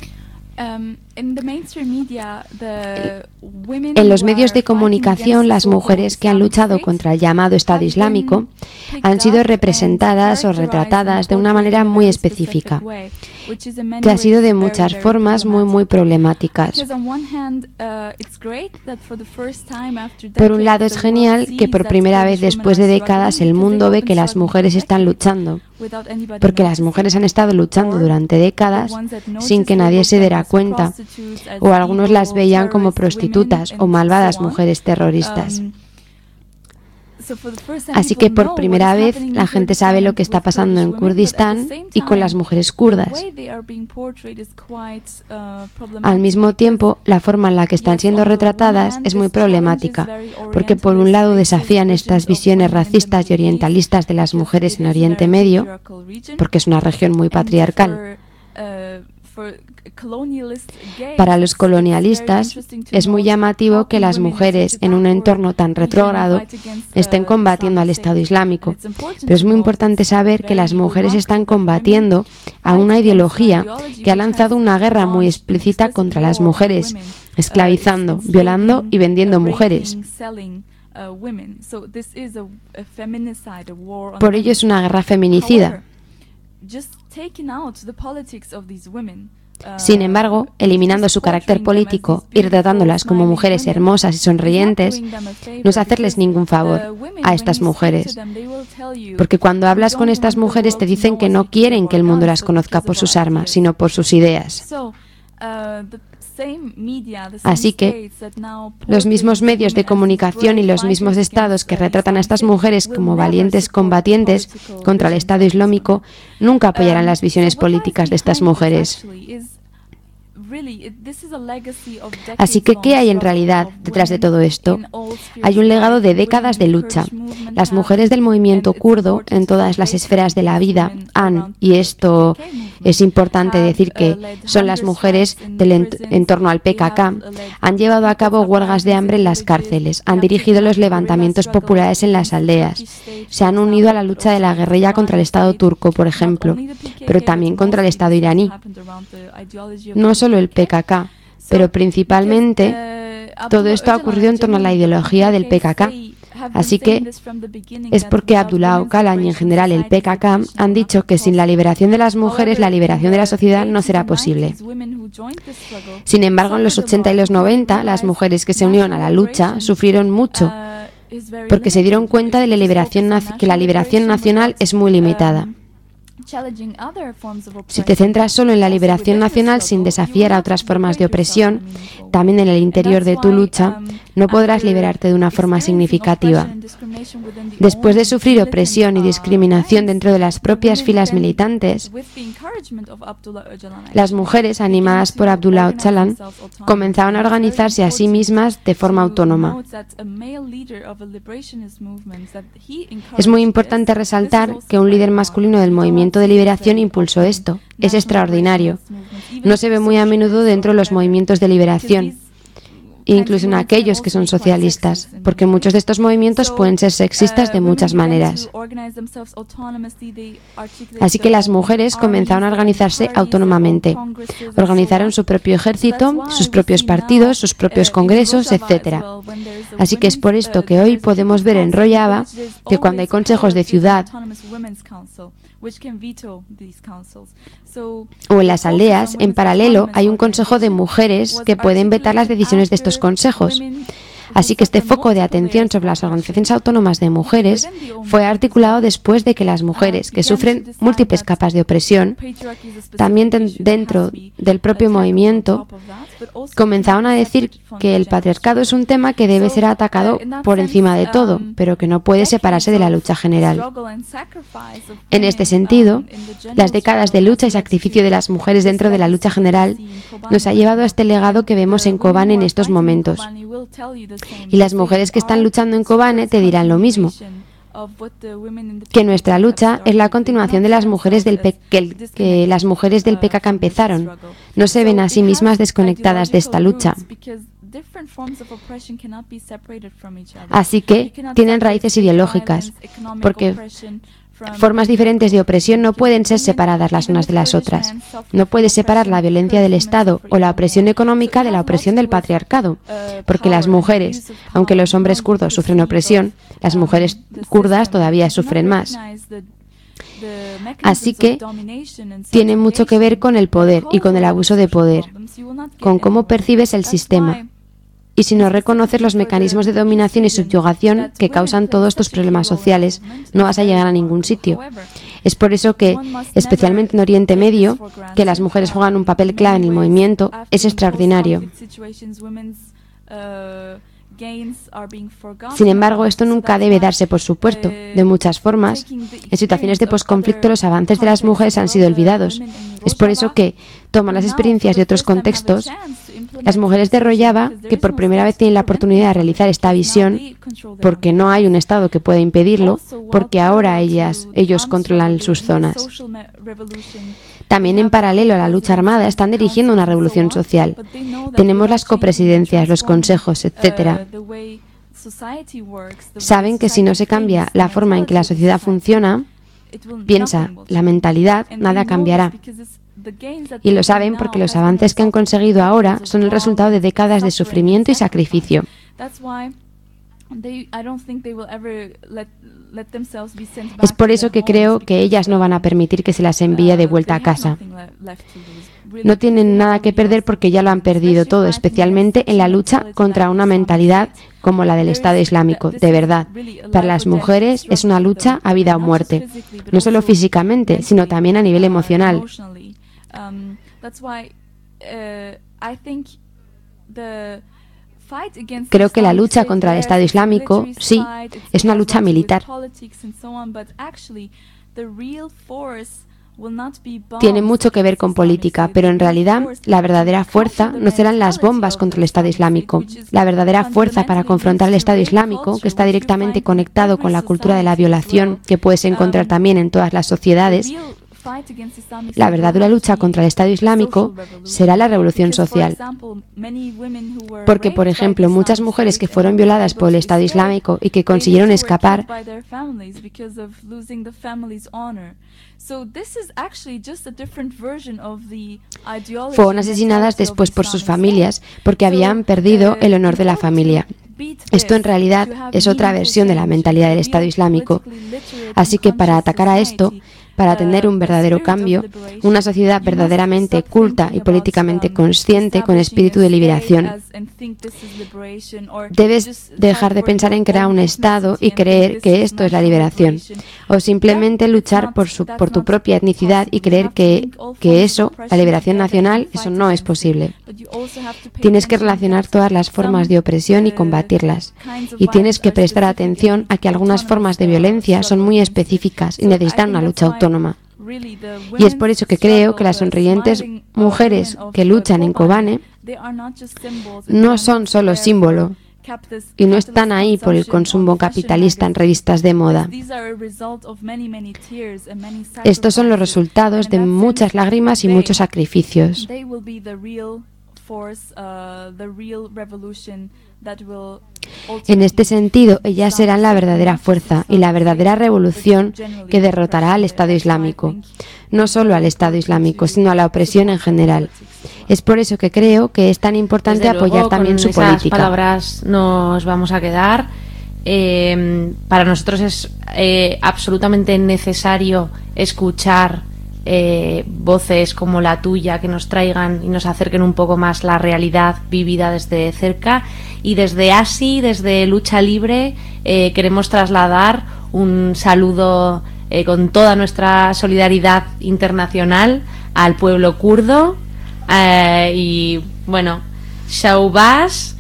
En los medios de comunicación, las mujeres que han luchado contra el llamado Estado Islámico han sido representadas o retratadas de una manera muy específica, que ha sido de muchas formas muy muy problemáticas. Por un lado, es genial que por primera vez después de décadas el mundo ve que las mujeres están luchando, porque las mujeres han estado luchando durante décadas sin que nadie se diera cuenta, o algunos las veían como prostitutas o malvadas mujeres terroristas. Así que por primera vez la gente sabe lo que está pasando en Kurdistán y con las mujeres kurdas. Al mismo tiempo, la forma en la que están siendo retratadas es muy problemática, porque por un lado desafían estas visiones racistas y orientalistas de las mujeres en Oriente Medio, porque es una región muy patriarcal. Para los colonialistas es muy llamativo que las mujeres en un entorno tan retrógrado estén combatiendo al Estado Islámico, pero es muy importante saber que las mujeres están combatiendo a una ideología que ha lanzado una guerra muy explícita contra las mujeres, esclavizando, violando y vendiendo mujeres. Por ello es una guerra feminicida. Sin embargo, eliminando su carácter político y retratándolas como mujeres hermosas y sonrientes, no es hacerles ningún favor a estas mujeres. Porque cuando hablas con estas mujeres te dicen que no quieren que el mundo las conozca por sus armas, sino por sus ideas. Así que los mismos medios de comunicación y los mismos estados que retratan a estas mujeres como valientes combatientes contra el Estado Islámico nunca apoyarán las visiones políticas de estas mujeres. Así que, ¿qué hay en realidad detrás de todo esto? Hay un legado de décadas de lucha. Las mujeres del movimiento kurdo en todas las esferas de la vida han, y esto es importante decir que son las mujeres del ent en torno al P K K, han llevado a cabo huelgas de hambre en las cárceles, han dirigido los levantamientos populares en las aldeas, se han unido a la lucha de la guerrilla contra el Estado turco, por ejemplo, pero también contra el Estado iraní. No solo el P K K, pero principalmente todo esto ha ocurrido en torno a la ideología del P K K. Así que es porque Abdullah Öcalan y en general el P K K han dicho que sin la liberación de las mujeres la liberación de la sociedad no será posible. Sin embargo, en los ochenta y los noventa, las mujeres que se unieron a la lucha sufrieron mucho porque se dieron cuenta de la liberación que la liberación nacional es muy limitada. Si te centras solo en la liberación nacional sin desafiar a otras formas de opresión, también en el interior de tu lucha, no podrás liberarte de una forma significativa. Después de sufrir opresión y discriminación dentro de las propias filas militantes, las mujeres, animadas por Abdullah Öcalan, comenzaron a organizarse a sí mismas de forma autónoma. Es muy importante resaltar que un líder masculino del movimiento de liberación impulsó esto. Es extraordinario. No se ve muy a menudo dentro de los movimientos de liberación, incluso en aquellos que son socialistas, porque muchos de estos movimientos pueden ser sexistas de muchas maneras. Así que las mujeres comenzaron a organizarse autónomamente. Organizaron su propio ejército, sus propios partidos, sus propios congresos, etcétera. Así que es por esto que hoy podemos ver en Rojava que cuando hay consejos de ciudad o en las aldeas, en paralelo hay un consejo de mujeres que pueden vetar las decisiones de estos consejos. Así que este foco de atención sobre las organizaciones autónomas de mujeres fue articulado después de que las mujeres, que sufren múltiples capas de opresión, también dentro del propio movimiento, comenzaron a decir que el patriarcado es un tema que debe ser atacado por encima de todo, pero que no puede separarse de la lucha general. En este sentido, las décadas de lucha y sacrificio de las mujeres dentro de la lucha general nos ha llevado a este legado que vemos en Kobane en estos momentos. Y las mujeres que están luchando en Kobane te dirán lo mismo, que nuestra lucha es la continuación de las mujeres del P que, el, que las mujeres del P K K empezaron. No se ven a sí mismas desconectadas de esta lucha. Así que tienen raíces ideológicas, porque formas diferentes de opresión no pueden ser separadas las unas de las otras. No puedes separar la violencia del Estado o la opresión económica de la opresión del patriarcado, porque las mujeres, aunque los hombres kurdos sufren opresión, las mujeres kurdas todavía sufren más. Así que tiene mucho que ver con el poder y con el abuso de poder, con cómo percibes el sistema. Y si no reconoces los mecanismos de dominación y subyugación que causan todos estos problemas sociales, no vas a llegar a ningún sitio. Es por eso que, especialmente en Oriente Medio, que las mujeres juegan un papel clave en el movimiento, es extraordinario. Sin embargo, esto nunca debe darse por supuesto. De muchas formas, en situaciones de posconflicto los avances de las mujeres han sido olvidados. Es por eso que toman las experiencias de otros contextos. Las mujeres de Rojava, que por primera vez tienen la oportunidad de realizar esta visión, porque no hay un Estado que pueda impedirlo, porque ahora ellas, ellos controlan sus zonas. También en paralelo a la lucha armada están dirigiendo una revolución social. Tenemos las copresidencias, los consejos, etcétera. Saben que si no se cambia la forma en que la sociedad funciona, piensa, la mentalidad, nada cambiará. Y lo saben porque los avances que han conseguido ahora son el resultado de décadas de sufrimiento y sacrificio. Es por eso que creo que ellas no van a permitir que se las envíe de vuelta a casa. No tienen nada que perder porque ya lo han perdido todo, especialmente en la lucha contra una mentalidad como la del Estado Islámico. De verdad, para las mujeres es una lucha a vida o muerte, no solo físicamente, sino también a nivel emocional. Creo que la lucha contra el Estado Islámico, sí, es una lucha militar. tiene mucho que ver con política, pero en realidad la verdadera fuerza no serán las bombas contra el Estado Islámico. La verdadera fuerza para confrontar el Estado Islámico, que está directamente conectado con la cultura de la violación, que puedes encontrar también en todas las sociedades, la verdadera lucha contra el Estado Islámico será la revolución social. Porque, por ejemplo, muchas mujeres que fueron violadas por el Estado Islámico y que consiguieron escapar fueron asesinadas después por sus familias porque habían perdido el honor de la familia. Esto en realidad es otra versión de la mentalidad del Estado Islámico. Así que para atacar a esto, para tener un verdadero cambio, una sociedad verdaderamente culta y políticamente consciente con espíritu de liberación, debes dejar de pensar en crear un Estado y creer que esto es la liberación, o simplemente luchar por, su, por tu propia etnicidad y creer que, que eso, la liberación nacional, eso no es posible. Tienes que relacionar todas las formas de opresión y combatirlas, y tienes que prestar atención a que algunas formas de violencia son muy específicas y necesitan una lucha autónoma. Y es por eso que creo que las sonrientes mujeres que luchan en Kobane no son solo símbolo y no están ahí por el consumo capitalista en revistas de moda. Estos son los resultados de muchas lágrimas y muchos sacrificios. En este sentido, ellas serán la verdadera fuerza y la verdadera revolución que derrotará al Estado Islámico. No solo al Estado Islámico, sino a la opresión en general. Es por eso que creo que es tan importante Desde apoyar luego, también con su esas política. palabras nos vamos a quedar. Eh, para nosotros es eh, absolutamente necesario escuchar Eh, voces como la tuya que nos traigan y nos acerquen un poco más la realidad vivida desde cerca, y desde ASI, desde Lucha Libre, eh, queremos trasladar un saludo eh, con toda nuestra solidaridad internacional al pueblo kurdo, eh, y bueno, Shahbaz,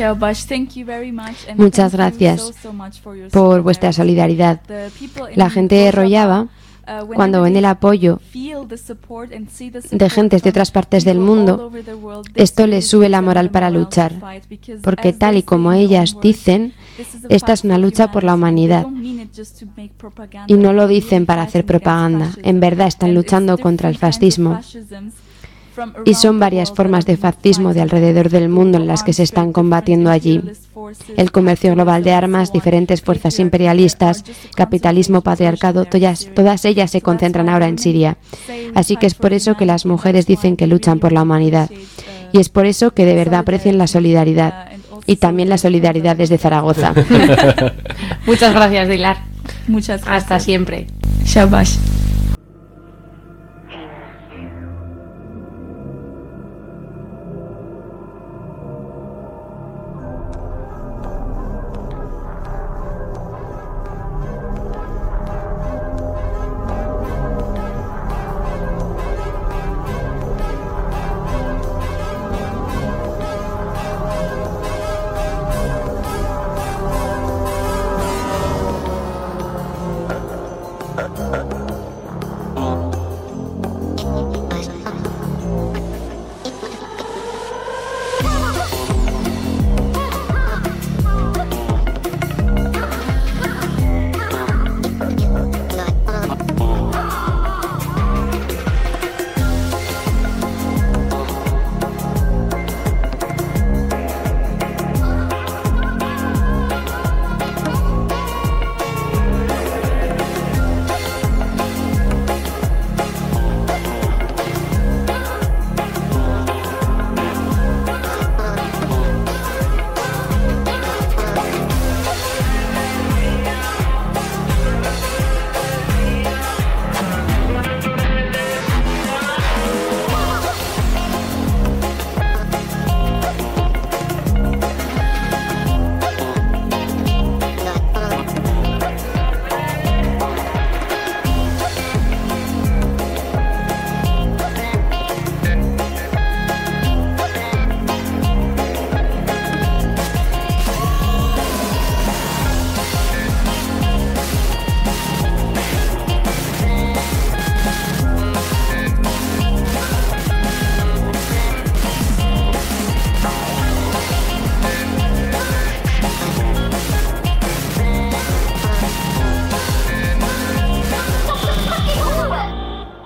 Muchas gracias por vuestra solidaridad. La gente de Rojava, cuando ven el apoyo de gentes de otras partes del mundo, esto les sube la moral para luchar, porque tal y como ellas dicen, esta es una lucha por la humanidad. Y no lo dicen para hacer propaganda, en verdad están luchando contra el fascismo. Y son varias formas de fascismo de alrededor del mundo en las que se están combatiendo allí. El comercio global de armas, diferentes fuerzas imperialistas, capitalismo, patriarcado, todas, todas ellas se concentran ahora en Siria. Así que es por eso que las mujeres dicen que luchan por la humanidad. Y es por eso que de verdad aprecian la solidaridad. Y también la solidaridad desde Zaragoza. Muchas gracias, Dilar. Muchas gracias. Hasta siempre. Shabash.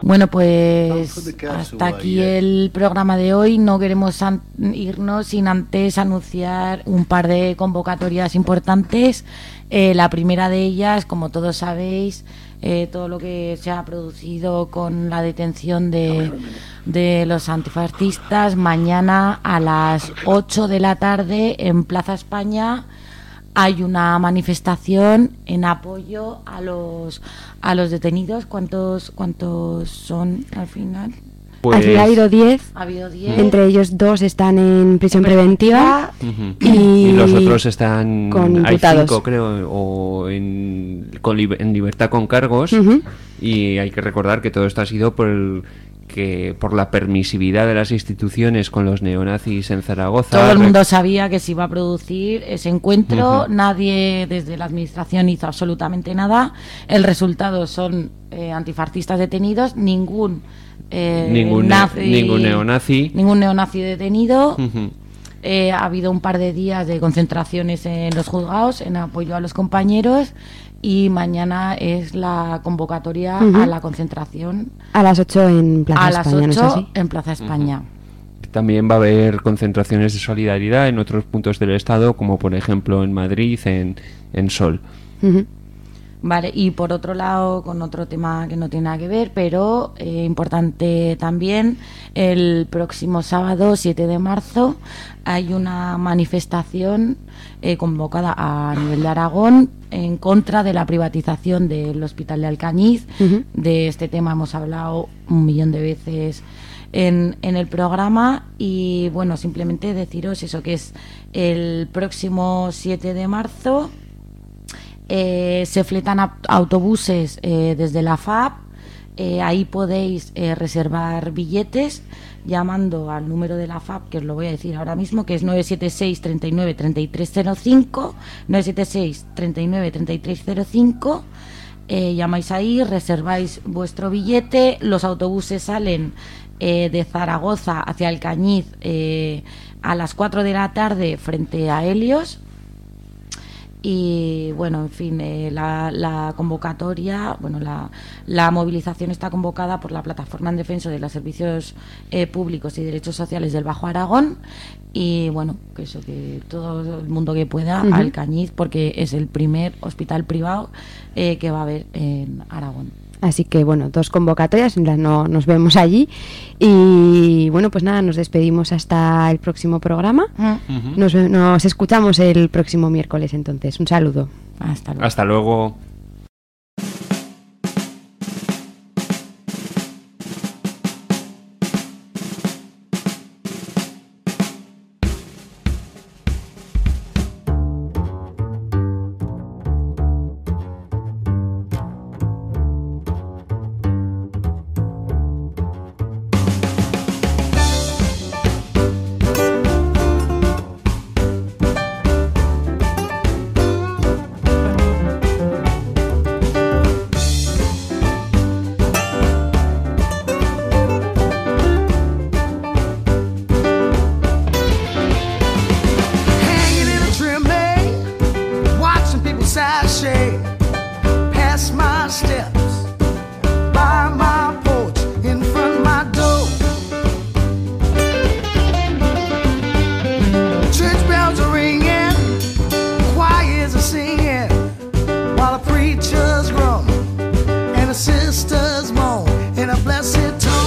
Bueno, pues hasta aquí el programa de hoy. No queremos an- irnos sin antes anunciar un par de convocatorias importantes. Eh, la primera de ellas, como todos sabéis, eh, todo lo que se ha producido con la detención de, de los antifascistas. Mañana a las ocho de la tarde en Plaza España hay una manifestación en apoyo a los a los detenidos. ¿Cuántos cuántos son al final? Pues- Al final ha habido diez. Ha habido diez. Entre ellos dos están en prisión preventiva. Ujú. y, Y los otros están, con hay imputados. cinco creo, o en, con liber- en libertad con cargos. Ujú. Y hay que recordar que todo esto ha sido por el, que por la permisividad de las instituciones con los neonazis en Zaragoza. Todo el mundo sabía que se iba a producir ese encuentro. Ujú. Nadie desde la administración hizo absolutamente nada. El resultado son eh, antifascistas detenidos. Ningún eh, Ningún ne- nazi- ningún neonazi. ningún neonazi detenido. Ujú. Eh, ha habido un par de días de concentraciones en los juzgados en apoyo a los compañeros, y mañana es la convocatoria Ujú. a la concentración A las ocho en Plaza a las España, ¿no es ocho así? en Plaza España. También va a haber concentraciones de solidaridad en otros puntos del Estado, como por ejemplo en Madrid, en, en Sol. Ujú. Vale, y por otro lado, con otro tema que no tiene nada que ver, pero eh, importante también, el próximo sábado, siete de marzo, hay una manifestación eh, convocada a nivel de Aragón en contra de la privatización del Hospital de Alcañiz. Ujú. De este tema hemos hablado un millón de veces en, en el programa, y bueno, simplemente deciros eso, que es el próximo siete de marzo. Eh, se fletan ap- autobuses eh, desde la F A P. Eh, ahí podéis eh, reservar billetes llamando al número de la F A P, que os lo voy a decir ahora mismo, que es nueve siete seis, treinta y nueve, treinta y tres cero cinco, nueve siete seis, treinta y nueve, treinta y tres cero cinco. Eh, llamáis ahí, reserváis vuestro billete. Los autobuses salen eh, de Zaragoza hacia Alcañiz eh, a las cuatro de la tarde frente a Helios. Y bueno, en fin, eh, la, la convocatoria, bueno, la, la movilización está convocada por la Plataforma en Defensa de los Servicios eh, Públicos y Derechos Sociales del Bajo Aragón. Y bueno, que eso, que todo el mundo que pueda, Ujú. Alcañiz, porque es el primer hospital privado eh, que va a haber en Aragón. Así que bueno, dos convocatorias, en las no nos vemos allí. Y bueno, pues nada, nos despedimos hasta el próximo programa. Ujú. Nos, ve- nos escuchamos el próximo miércoles entonces. Un saludo. Hasta luego. Hasta luego. Hanging in a trim bay, watching people sashay past my steps, by my porch, in front of my door. Church bells are ringing, choirs are singing, while the preachers groan and the sisters moan in a blessed tone.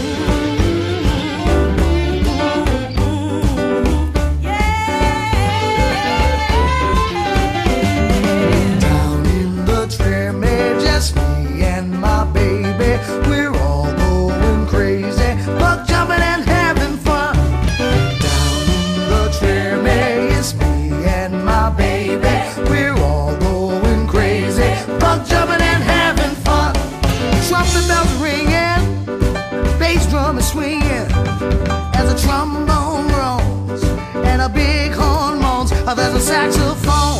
Down in the trim, eh, just me and my baby, we're all going crazy, buck jumping and having fun. Down in the trim, eh, it's me and my baby, we're all going crazy, buck jumping and having fun. Trumpet bells ringing, bass drum is swinging, as a trombone rolls and a big horn moans. Oh, there's a saxophone.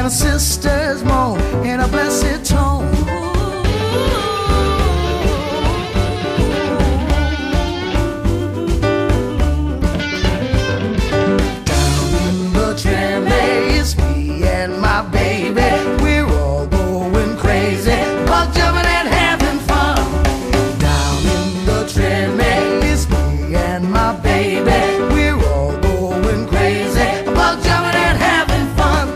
a sister's moan in a blessed tone. Down in the tramway, it's me and my baby. We're all going crazy, buck jumping and having fun. Down in the tramway, it's me and my baby. We're all going crazy, buck jumping and having fun.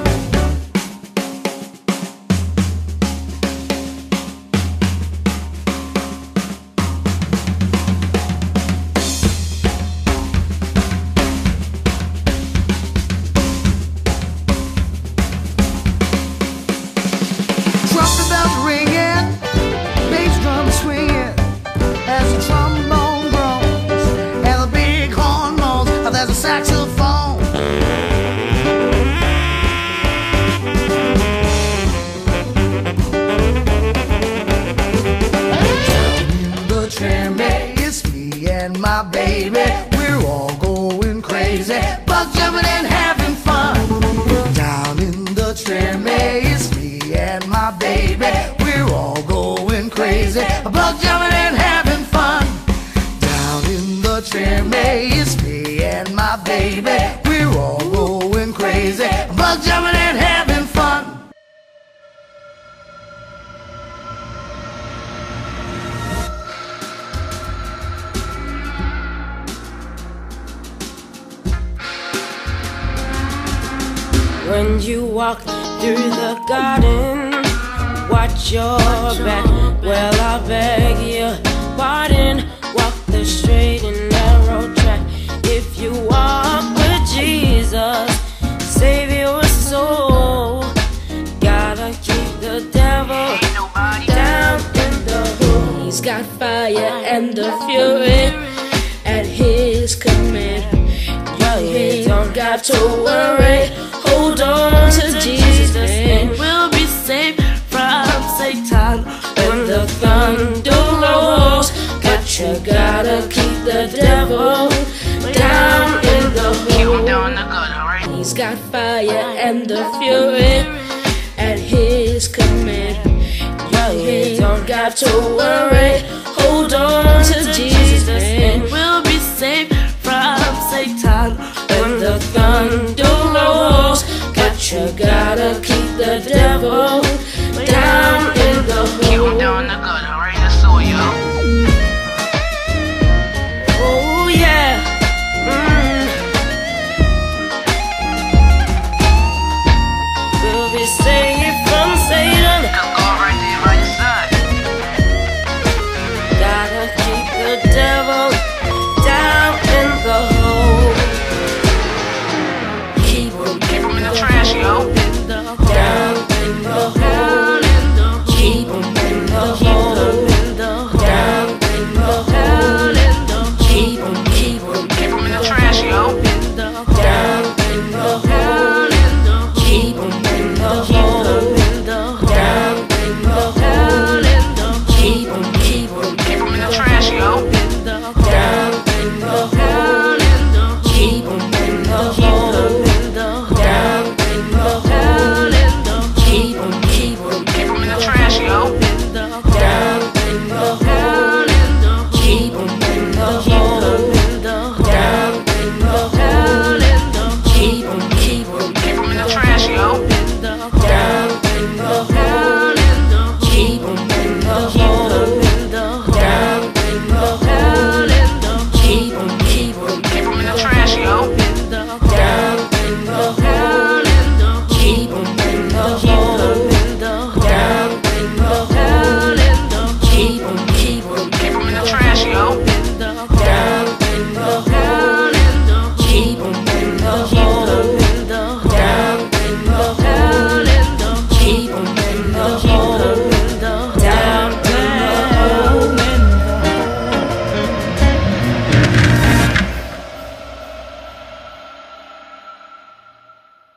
Trumpet bells ringing, bass drum swinging, as the trombone groans and the big horn moans. There's a saxophone. Down in the tramway, it's me and my baby. We're all going crazy, buck jumping and having fun. Down in the tramway, it's me and my baby. We're all going crazy, buck jumping and having fun. Down in the tramway, it's me and my baby. We're all going crazy, buck jumping and having fun. When you walk through the garden, watch your back. Well, I beg your pardon. Walk the straight and narrow track. If you walk with Jesus, save your soul. Gotta keep the devil down in the hole. He's got fire and the fury at his command. You don't got to worry. Hold on to Jesus and we'll be safe from Satan when the thunder rolls. But you gotta keep the devil down in the hole. He's got fire and the fury at his command. You don't got to worry. Hold on to Jesus.